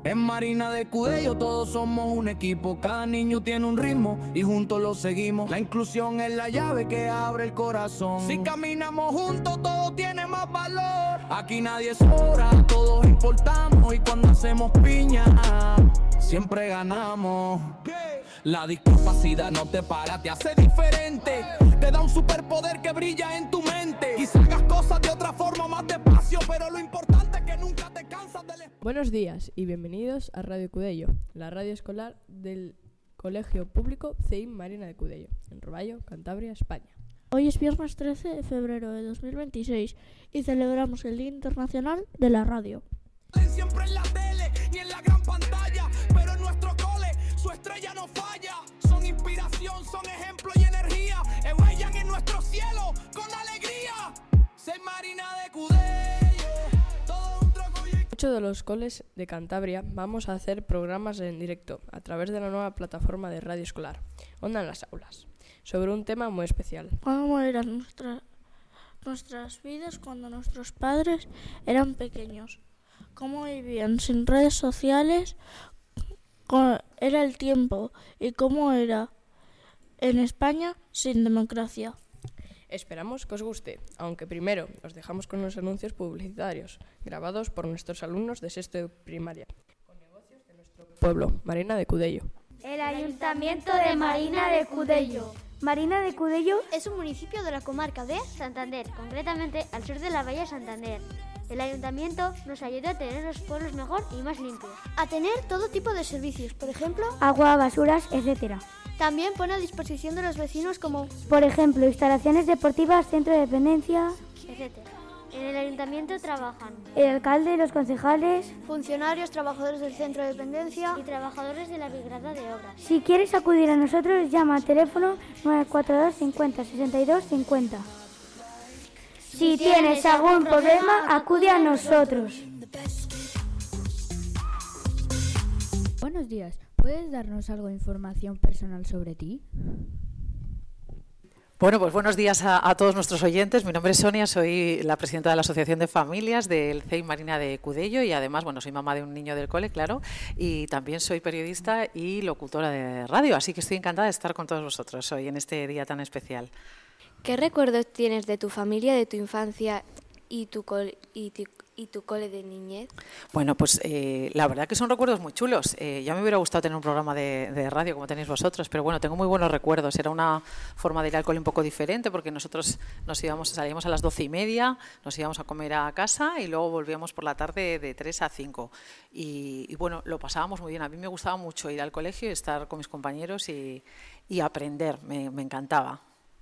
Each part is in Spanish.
En Marina de Cudello todos somos un equipo, cada niño tiene un ritmo y juntos lo seguimos. La inclusión es la llave que abre el corazón. Si caminamos juntos todo tiene más valor. Aquí nadie sobra, todos importamos y cuando hacemos piña siempre ganamos. La discapacidad no te para, te hace diferente. Te da un superpoder que brilla en tu mente. Quizás hagas cosas de otra forma más despacio, pero lo importante es que nunca te cansas del espacio. Buenos días y bienvenidos a Radio Cudello, la radio escolar del Colegio Público CEIM Marina de Cudello, en Roballo, Cantabria, España. Hoy es viernes 13 de febrero de 2026 y celebramos el Día Internacional de la Radio. Siempre en la tele y en la gran pantalla, pero en nuestro cole su estrella no falla. Son inspiración, son ejemplo y energía, brillan en nuestro cielo con alegría. Soy Marina de Cudello, todo un troco y... Muchos de los coles de Cantabria vamos a hacer programas en directo a través de la nueva plataforma de radio escolar, Onda en las Aulas, sobre un tema muy especial. ¿Cómo eran nuestras vidas cuando nuestros padres eran pequeños? ¿Cómo vivían sin redes sociales? Era el tiempo y cómo era en España sin democracia. Esperamos que os guste, aunque primero os dejamos con los anuncios publicitarios grabados por nuestros alumnos de sexto de primaria con negocios de nuestro pueblo, Marina de Cudello. El Ayuntamiento de Marina de Cudello. Marina de Cudello Es un municipio de la comarca de Santander, concretamente al sur de la Bahía de Santander. El Ayuntamiento nos ayuda a tener los pueblos mejor y más limpios. A tener todo tipo de servicios, por ejemplo, agua, basuras, etc. También pone a disposición de los vecinos como, por ejemplo, instalaciones deportivas, centro de dependencia, etc. En el Ayuntamiento trabajan el alcalde, los concejales, funcionarios, trabajadores del centro de dependencia y trabajadores de la Brigada de Obras. Si quieres acudir a nosotros, llama al teléfono 942 50 62 50. Si tienes algún problema, acude a nosotros. Buenos días. ¿Puedes darnos algo de información personal sobre ti? Bueno, pues buenos días a todos nuestros oyentes. Mi nombre es Sonia, soy la presidenta de la Asociación de Familias del CEIM Marina de Cudello y además, bueno, soy mamá de un niño del cole, claro, y también soy periodista y locutora de radio, así que estoy encantada de estar con todos vosotros hoy en este día tan especial. ¿Qué recuerdos tienes de tu familia, de tu infancia y tu cole de niñez? Bueno, pues la verdad que son recuerdos muy chulos. Ya me hubiera gustado tener un programa de radio como tenéis vosotros, pero bueno, tengo muy buenos recuerdos. Era una forma de ir al cole un poco diferente porque nosotros salíamos a las 12:30, nos íbamos a comer a casa y luego volvíamos por la tarde de 3 a 5. Y bueno, lo pasábamos muy bien. A mí me gustaba mucho ir al colegio y estar con mis compañeros y aprender, me encantaba.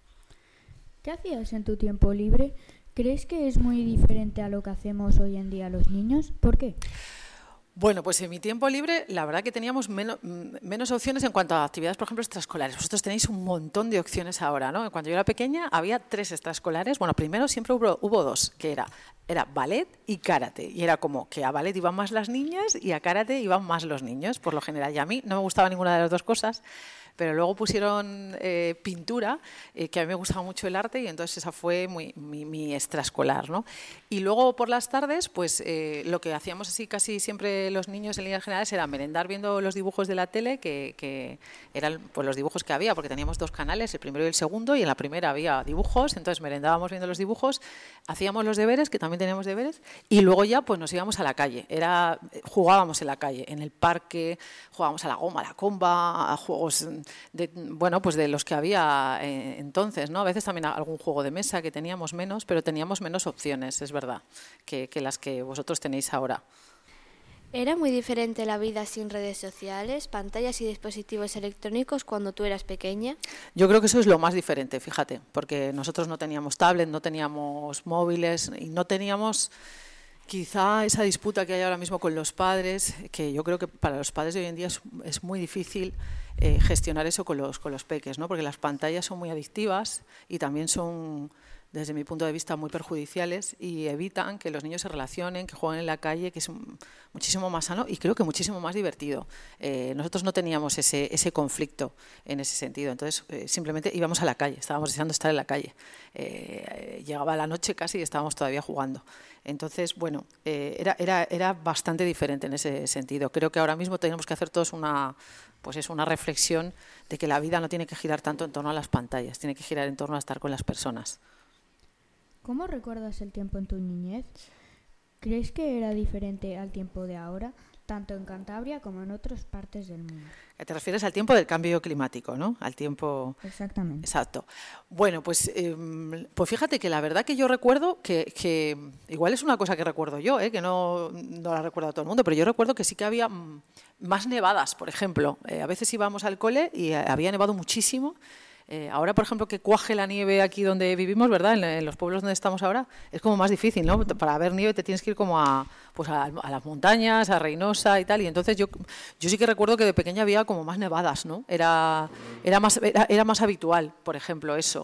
¿Qué hacías en tu tiempo libre? ¿Crees que es muy diferente a lo que hacemos hoy en día los niños? ¿Por qué? Bueno, pues en mi tiempo libre la verdad que teníamos menos opciones en cuanto a actividades, por ejemplo, extraescolares. Vosotros tenéis un montón de opciones ahora, ¿no? Cuando yo era pequeña había 3 extraescolares. Bueno, primero siempre hubo 2, que era ballet y karate. Y era como que a ballet iban más las niñas y a karate iban más los niños, por lo general. Y a mí no me gustaba ninguna de las dos cosas. Pero luego pusieron pintura, que a mí me gustaba mucho el arte y entonces esa fue mi extraescolar, ¿no? Y luego por las tardes, pues lo que hacíamos así casi siempre los niños en líneas generales era merendar viendo los dibujos de la tele, que eran pues, los dibujos que había, porque teníamos 2 canales, el primero y el segundo, y en la primera había dibujos, entonces merendábamos viendo los dibujos, hacíamos los deberes, que también teníamos deberes, y luego ya pues nos íbamos a la calle, jugábamos en la calle, en el parque, jugábamos a la goma, a la comba, a juegos de los que había entonces, ¿no? A veces también algún juego de mesa que teníamos menos, pero teníamos menos opciones, es verdad, que las que vosotros tenéis ahora. ¿Era muy diferente la vida sin redes sociales, pantallas y dispositivos electrónicos cuando tú eras pequeña? Yo creo que eso es lo más diferente, fíjate, porque nosotros no teníamos tablet, no teníamos móviles y no teníamos quizá esa disputa que hay ahora mismo con los padres, que yo creo que para los padres de hoy en día es muy difícil gestionar eso con los peques, ¿no? Porque las pantallas son muy adictivas y también son desde mi punto de vista, muy perjudiciales y evitan que los niños se relacionen, que jueguen en la calle, que es muchísimo más sano y creo que muchísimo más divertido. Nosotros no teníamos ese conflicto en ese sentido, entonces simplemente íbamos a la calle, estábamos deseando estar en la calle. Llegaba la noche casi y estábamos todavía jugando. Entonces, bueno, era bastante diferente en ese sentido. Creo que ahora mismo tenemos que hacer todos una reflexión de que la vida no tiene que girar tanto en torno a las pantallas, tiene que girar en torno a estar con las personas. ¿Cómo recuerdas el tiempo en tu niñez? ¿Crees que era diferente al tiempo de ahora, tanto en Cantabria como en otras partes del mundo? Te refieres al tiempo del cambio climático, ¿no? Al tiempo... Exactamente. Exacto. Bueno, pues fíjate que la verdad que yo recuerdo que igual es una cosa que recuerdo yo, que no la recuerdo a todo el mundo, pero yo recuerdo que sí que había más nevadas, por ejemplo. A veces íbamos al cole y había nevado muchísimo. Ahora, por ejemplo, que cuaje la nieve aquí donde vivimos, ¿verdad? En los pueblos donde estamos ahora, es como más difícil, ¿no? Para ver nieve te tienes que ir como a las montañas, a Reynosa y tal. Y entonces yo sí que recuerdo que de pequeña había como más nevadas, ¿no? Era más habitual, por ejemplo, eso.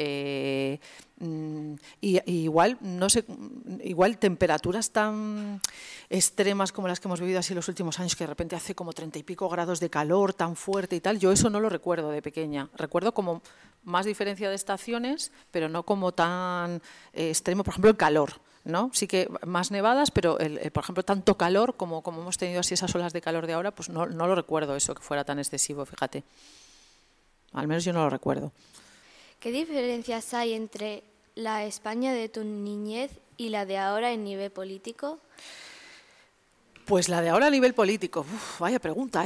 Y igual, no sé, igual temperaturas tan extremas como las que hemos vivido así los últimos años, que de repente hace como 30 y pico grados de calor tan fuerte y tal, yo eso no lo recuerdo de pequeña. Recuerdo como más diferencia de estaciones, pero no como tan extremo, por ejemplo, el calor, ¿no? Sí que más nevadas, pero por ejemplo, tanto calor como hemos tenido así esas olas de calor de ahora, pues no lo recuerdo eso, que fuera tan excesivo, fíjate. Al menos yo no lo recuerdo. ¿Qué diferencias hay entre la España de tu niñez y la de ahora en nivel político? Pues la de ahora a nivel político, vaya pregunta,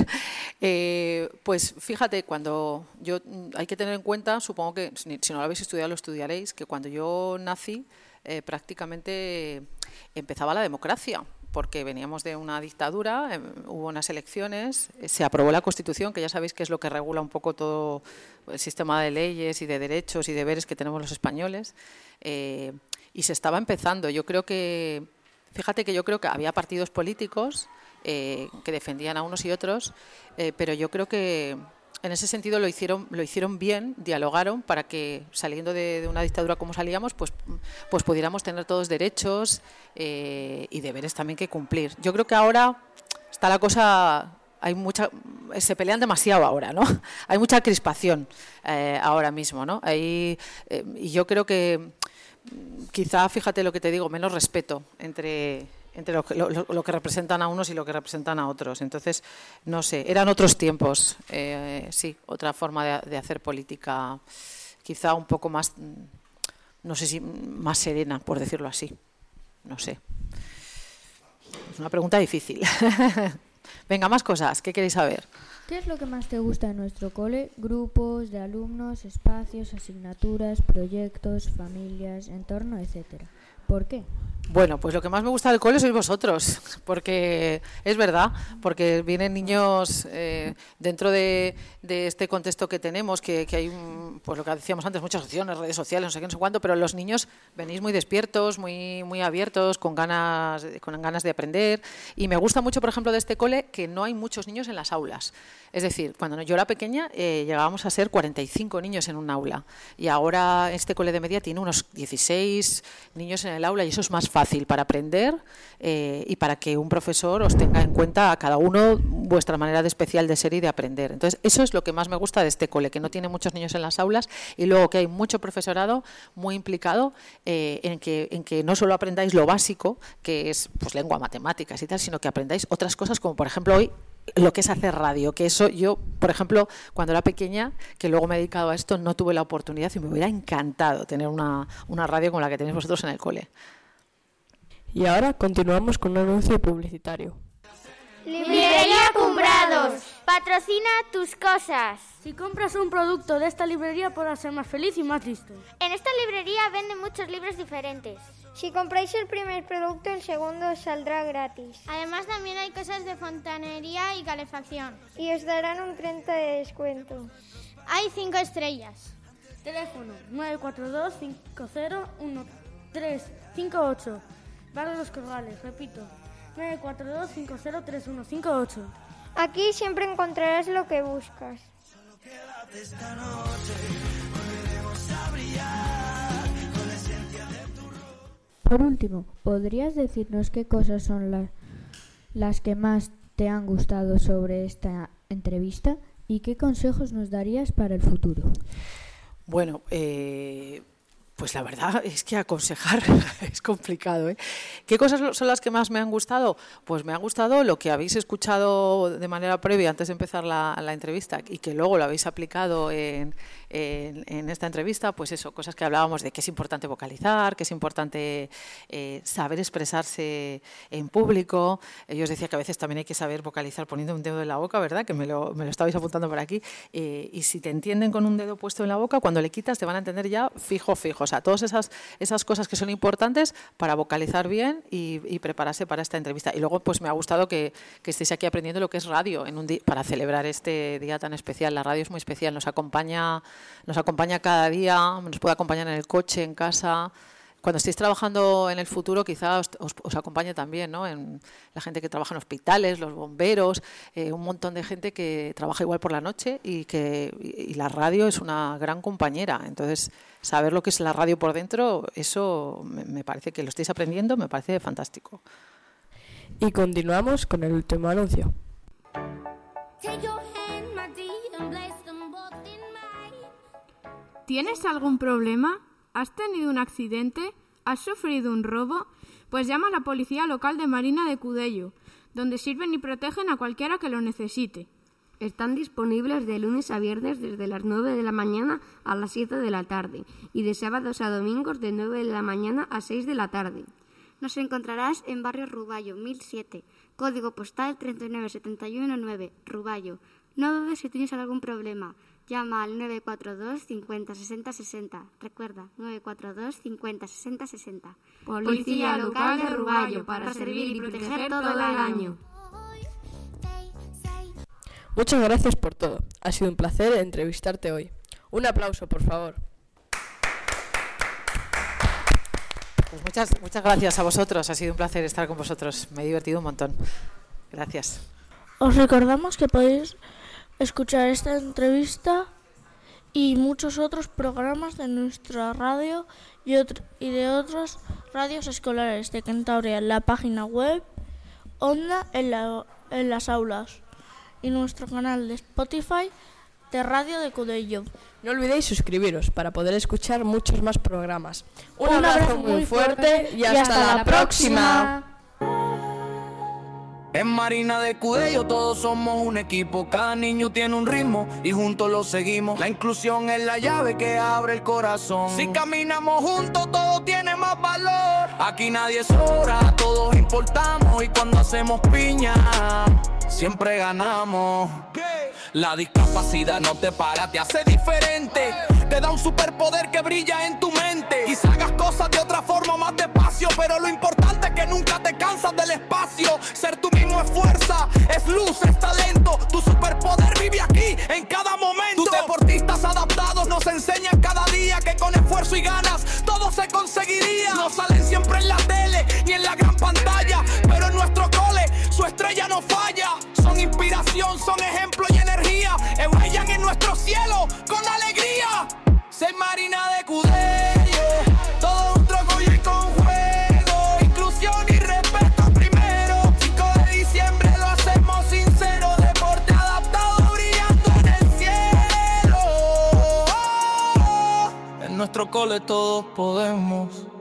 pues fíjate, hay que tener en cuenta, supongo que si no lo habéis estudiado lo estudiaréis, que cuando yo nací prácticamente empezaba la democracia, porque veníamos de una dictadura, hubo unas elecciones, se aprobó la Constitución, que ya sabéis que es lo que regula un poco todo el sistema de leyes y de derechos y deberes que tenemos los españoles, y se estaba empezando. Fíjate que yo creo que había partidos políticos que defendían a unos y otros, pero yo creo que en ese sentido lo hicieron bien, dialogaron para que saliendo de una dictadura como salíamos, pues pudiéramos tener todos derechos y deberes también que cumplir. Yo creo que ahora está la cosa, se pelean demasiado ahora, ¿no? Hay mucha crispación ahora mismo, ¿no? Y yo creo que quizá, fíjate lo que te digo, menos respeto entre lo que representan a unos y lo que representan a otros. Entonces, no sé, eran otros tiempos, sí, otra forma de hacer política, quizá un poco más, no sé si más serena, por decirlo así. No sé. Es una pregunta difícil. Venga, más cosas, ¿qué queréis saber? ¿Qué es lo que más te gusta en nuestro cole? Grupos de alumnos, espacios, asignaturas, proyectos, familias, entorno, etcétera. ¿Por qué? Bueno, pues lo que más me gusta del cole sois vosotros, porque es verdad, porque vienen niños dentro de este contexto que tenemos, que hay, pues lo que decíamos antes, muchas opciones, redes sociales, no sé qué, no sé cuánto, pero los niños venís muy despiertos, muy, muy abiertos, con ganas de aprender, y me gusta mucho, por ejemplo, de este cole que no hay muchos niños en las aulas. Es decir, cuando yo era pequeña llegábamos a ser 45 niños en un aula, y ahora este cole de media tiene unos 16 niños en el aula, y eso es más fácil para aprender y para que un profesor os tenga en cuenta a cada uno vuestra manera de especial de ser y de aprender. Entonces, eso es lo que más me gusta de este cole, que no tiene muchos niños en las aulas y luego que hay mucho profesorado muy implicado en que no solo aprendáis lo básico, que es pues lengua, matemáticas y tal, sino que aprendáis otras cosas, como por ejemplo hoy lo que es hacer radio, que eso yo, por ejemplo, cuando era pequeña, que luego me he dedicado a esto, no tuve la oportunidad y me hubiera encantado tener una radio como la que tenéis vosotros en el cole. Y ahora continuamos con un anuncio publicitario. Librería Cumbrados, patrocina tus cosas. Si compras un producto de esta librería podrás ser más feliz y más listo. En esta librería venden muchos libros diferentes. Si compráis el primer producto, el segundo os saldrá gratis. Además también hay cosas de fontanería y calefacción. Y os darán un 30% de descuento. Hay 5 estrellas. Teléfono 942 501358. Barrio Los Corrales, repito, 942 503158. Aquí siempre encontrarás lo que buscas. Solo quédate esta noche, volveremos a brillar. Por último, ¿podrías decirnos qué cosas son las que más te han gustado sobre esta entrevista y qué consejos nos darías para el futuro? Bueno, pues la verdad es que aconsejar es complicado, ¿eh? ¿Qué cosas son las que más me han gustado? Pues me ha gustado lo que habéis escuchado de manera previa antes de empezar la entrevista y que luego lo habéis aplicado en esta entrevista, pues eso, cosas que hablábamos de que es importante vocalizar, que es importante saber expresarse en público. Yo os decía que a veces también hay que saber vocalizar poniendo un dedo en la boca, ¿verdad? Que me lo estabais apuntando por aquí. Y si te entienden con un dedo puesto en la boca, cuando le quitas te van a entender ya fijo. O sea, todas esas cosas que son importantes para vocalizar bien y prepararse para esta entrevista. Y luego pues me ha gustado que estéis aquí aprendiendo lo que es radio para celebrar este día tan especial. La radio es muy especial, nos acompaña cada día, nos puede acompañar en el coche, en casa. Cuando estéis trabajando en el futuro quizás os acompañe también, ¿no? En la gente que trabaja en hospitales, los bomberos, un montón de gente que trabaja igual por la noche y la radio es una gran compañera. Entonces, saber lo que es la radio por dentro, eso me parece que lo estáis aprendiendo, me parece fantástico. Y continuamos con el último anuncio. ¿Tienes algún problema? ¿Has tenido un accidente? ¿Has sufrido un robo? Pues llama a la Policía Local de Marina de Cudello, donde sirven y protegen a cualquiera que lo necesite. Están disponibles de lunes a viernes desde las 9 de la mañana a las 7 de la tarde y de sábados a domingos de 9 de la mañana a 6 de la tarde. Nos encontrarás en Barrio Ruballo, 1007, código postal 39719, Ruballo. No dudes si tienes algún problema. Llama al 942 50 60 60. Recuerda, 942 50 60 60. Policía Local de Ruballo, para servir y proteger todo el año. Muchas gracias por todo. Ha sido un placer entrevistarte hoy. Un aplauso, por favor. Pues muchas gracias a vosotros. Ha sido un placer estar con vosotros. Me he divertido un montón. Gracias. Os recordamos que podéis escuchar esta entrevista y muchos otros programas de nuestra radio y de otras radios escolares de Cantabria en la página web, Onda en las aulas y nuestro canal de Spotify de Radio de Cudello. No olvidéis suscribiros para poder escuchar muchos más programas. Un abrazo muy fuerte y hasta la próxima. En Marina de Cudello todos somos un equipo, cada niño tiene un ritmo y juntos lo seguimos. La inclusión es la llave que abre el corazón. Si caminamos juntos todo tiene más valor. Aquí nadie sobra, todos importamos y cuando hacemos piña siempre ganamos. La discapacidad no te para, te hace diferente. Te da un superpoder que brilla en tu mente. Quizás hagas cosas de otra forma, más despacio, pero lo importante es que nunca te cansas del espacio. Ser tú mismo es fuerza, es luz, es talento. Tu superpoder vive aquí, en cada momento. Tus deportistas adaptados nos enseñan cada día que con esfuerzo y ganas todo se conseguiría. No salen siempre en la tele ni en la gran pantalla, pero en nuestro cole su estrella no falla. Son inspiración, son ejemplo y energía. Brillan en nuestro cielo con alegría. Ser Marina de Cudello, todo un troco y con juego. Inclusión y respeto primero. 5 de diciembre lo hacemos sincero. Deporte adaptado brillando en el cielo. En nuestro cole todos podemos.